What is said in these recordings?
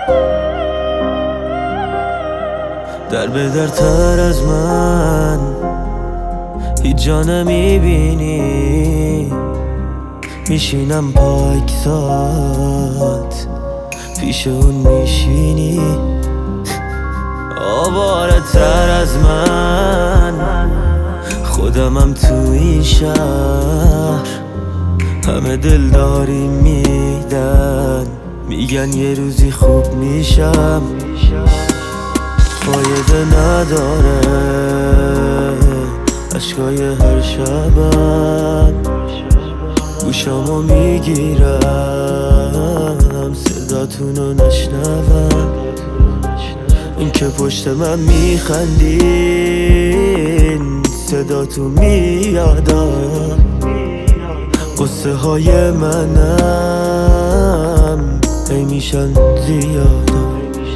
در به در تر از من هیچ جا نمیبینی، میشینم پاکزاد پیش اون میشینی. آواره تر از من خودمم تو این شهر، همه دلداری میدن، میگن یه روزی خوب میشم. فایده نداره عشقای هر شبم، گوشامو میگیرم صداتونو نشنوم. این که پشت من میخندین صداتو میادم، قصه های منم هی میشن زیادم.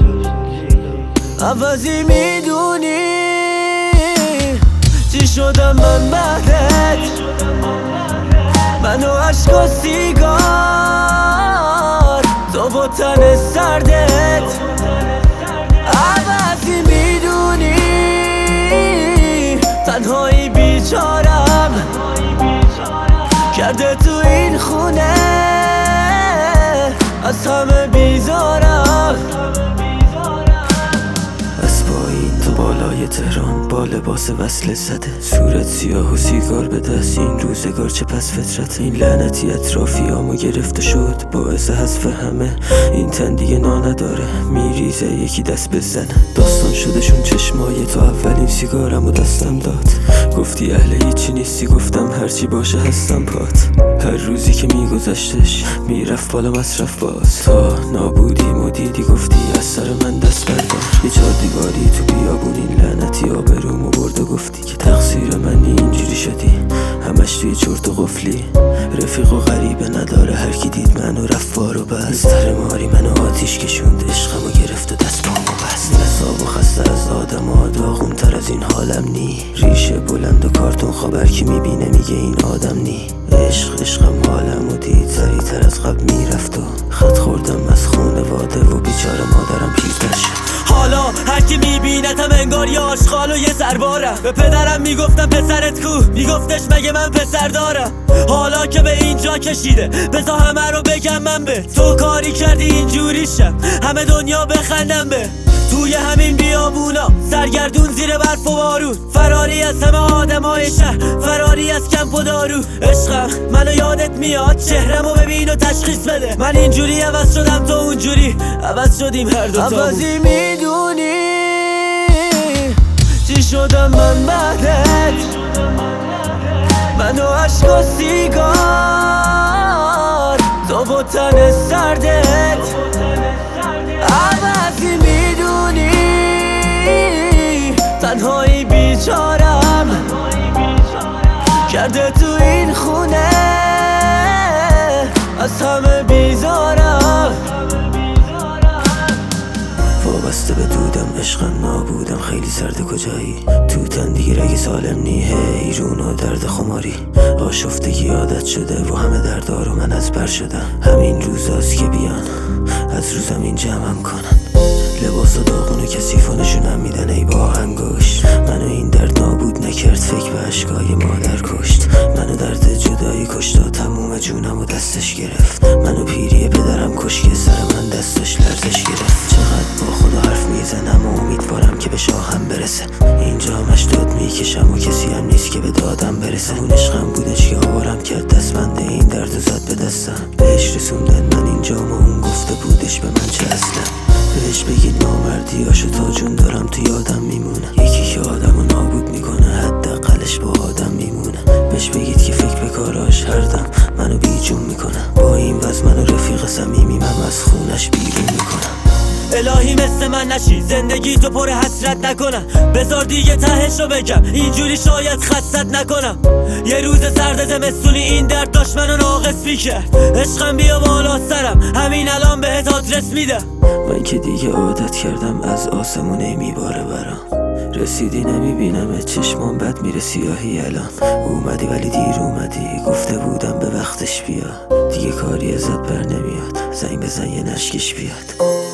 عوضی میدونی چی شدم من بعدت، من و عشق و سیگار، تو با تن سردت. عوضی میدونی تنهایی بیچارم کرده تو این خونه، از همه بیزارم. از پایین تو بالای تهران با لباس وصله زده، صورت سیاه و سیگار به دست، این روزگار چه پس فطرت. این لعنتی اطرافیامو گرفته شد باعث حذف همه، این تن دیگه نداره میریزه یکی دست بزنه. داستان شدشون چشمای تو، اولین سیگارمو دستم داد، گفتی اهل هیچی نیستی، گفتم هرچی باشه هستم پات. هر روزی که میگذشتش میرفت بالا مصرف باز، تا نابودیم و دیدی گفتی از سر من دست بردار. یه چهار دیواری تو بیابون این لعنتی آبرومو برد و گفتی که تقصیر منی اینجوری شدی، همش توی چرت و قفلی. رفیق و غریبه نداره، هر کی دید منو رفت بارو بست. سر ماری منو آتیش کشوند، عشقمو گرفت و دست پامو بست. نصاب و خسته از آدم ها، داغون تر از این حالم نی. ریشه بلند و کارتون خبر کی میبینه میگه این آدم نی. عشقم حالمو دید، سریع تر از قبل میرفت و خط خوردم از خونواده و بیچاره مادرم پیرتر شد. حالا هر کی میبینتم انگار یه آشغال و یه سربارم. به پدرم میگفتم پسرت کو، میگفتش مگه من پسر دارم. حالا که به اینجا کشیده بذار همه رو بگم من به تو کاری کردی اینجوری شم، همه دنیا بخندم به توی همین بیابونا، سرگردون زیر برف و بارون، فراری از همه آدمای شهر، فراری از کمپ و دارو. عشقم منو یادت میاد، چهرمو ببین و تشخیص بده، من اینجوری عوض شدم تو اونجوری عوض شدیم هر دوتامون. عوضی میدونی چی شدم من بعدت، من و عشق و سیگار، تو با تن سردت. عوضی میدونی تنهایی بیچارم کرده تو این خونه، از همه بیزارم. وابسته به دودم، عشقم نابودم، خیلی سرده کجایی، تو تن دیگه رگی سالم نی، حیرون و درد خماری. آشفتگی عادت شده و همه دردارو من از بر شدم. همین روزاست که بیان از رو زمین جمعم کنن، لباس و داغون و کثیف و نشونم میدن ای با انگشت. منو این درد نابود نکرد، فکر به عشقای مادر کشت. منو درد جدایی کشت و تموم جونم و دستش گرفت. منو پیری پدرم کش که سر من دستش لرزش گرفت. چقدر با خدا حرف میزنم و امیدوارم که به شاهم برسه، اینجا همش داد میکشم و کسی هم نیست که به دادم برسه. اون عشقم بودش که آوارم کرد دستمند این درد و زد به دستم، بهش رسوندن من اینجا و اون گفته بودش به من چه اصلا. بهش بگید نامردیاشو تا جون دارم تو یادم میمونه، یکی که آدمو نابود میکنه حداقلش با آدم میمونه. بهش بگید که فکر به کاراش هر دم منو بیجون میکنه، با این وز منو رفیق صمیمیم هم از خونش بیرون میکنم. الهی مثل من نشی، زندگی تو پر حسرت نکنم، بذار دیگه تهش رو بگم، اینجوری شاید خستت نکنم. یه روز سرد زمستونی این درد داشت منو ناقص میکرد، عشقم بیا بالا سرم، همین الان بهت آدرس میدم. من که دیگه عادت کردم از آسمونه میباره برام، رسیدی نمیبینم چشمان بد میره سیاهی الان. اومدی ولی دیر اومدی، گفته بودم به وقتش بیا، دیگه کاری ازت بر نمیاد، زنگ بزن یه نشکش بیاد.